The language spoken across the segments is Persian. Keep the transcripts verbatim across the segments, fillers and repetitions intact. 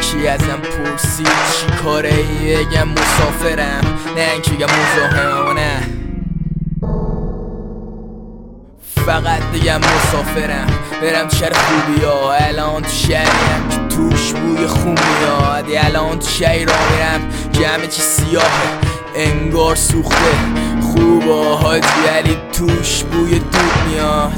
یکی ازم پرسید چی کاره ای بگم مسافرم، نه اینکه بگم مزاحمم، نه فقط بگم مسافرم. برم شهر خوبی ها، الان تو شهریم که توش بوی خون میاد. الان تو شهری را میرم که همه چی سیاهه انگار سوخته، خوبه حاجی ولی توش بوی دود میاد.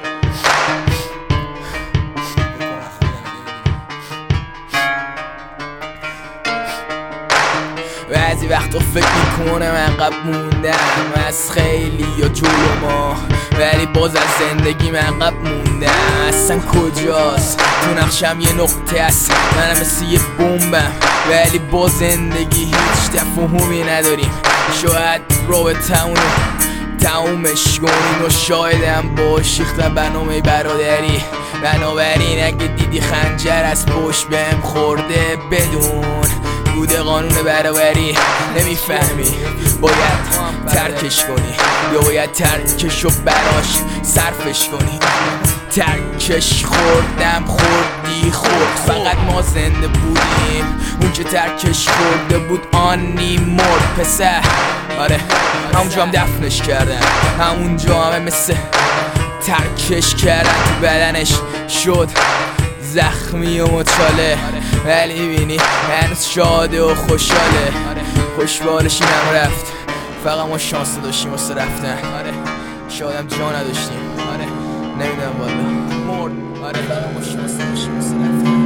بعضی وقتا فکر میکنم عقب موندم از خیلی یا جلو ما، ولی باز از زندگی من عقب موندم. اصلا کجاست تو نقشم یه نقطه است، منم مثل یه بمبم ولی با زندگی هیچ تفاهمی نداریم. شاید رابطمونو تمومش کنیم و شایدم با شیختم برنامه برادری. بنابراین اگه دیدی خنجر از پشت بهم خورده بدون بوده قانون برابری، نمیفهمی باید ترکش کنی یا باید ترکش رو براش صرفش کنی. ترکش خوردم خوردی خورد، فقط ما زنده بودیم، اون که ترکش خورده بود آنی مرد پسر. آره همونجا هم دفنش کردن، همونجا همه مثل ترکش کردن تو بدنش شد زخمی و مچاله، ولی بینی هنوز شاده و خوشحاله. خوشبالش اینم رفت، فقط ما شانس داشتیم واسه رفتن. آره شادم جا نداشتیم، آره نمیدونم والا مرد. آره فقط ما شانس داشتیم واسه رفتن.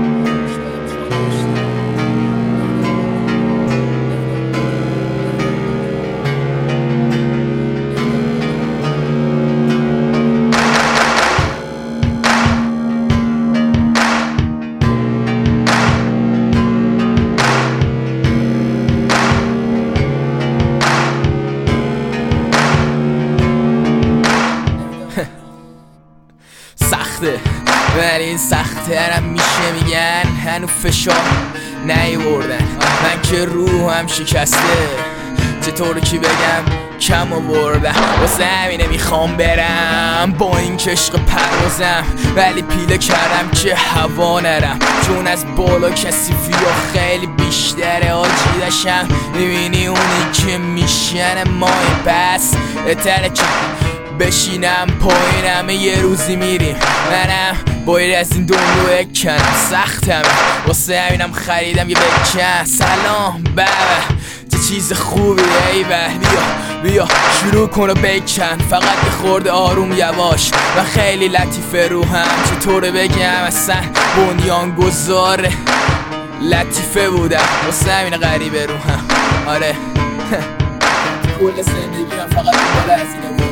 سخته ولی این سخته هرم میشه میگن هنو فشار نیوردن، من که روحم شکسته چطور کی بگم کم آوردم. واسه همینه میخوام برم با این کشق پروازم، ولی پیله کردم که هوا نرم چون از بالا کثیفی و خیلی بیشتره. آجی داشتم میبینی اونی که میشن مای بس بهتره که بشینم پایینم یه روزی میریم. منم باید از این دنیا بکنم، سختم واسه همینم خریدم یه بکن. سلام بابا چه چیز خوبی ای به بیا بیا شروع کن و بکن، فقط یه خورده آروم یواش و خیلی لطیفه روحم. چطوره بگم اصلا بنیان گذاره لطیفه بودم واسه همین غریبه روحم. آره کل زندگی من فقط بالا از اینه بود.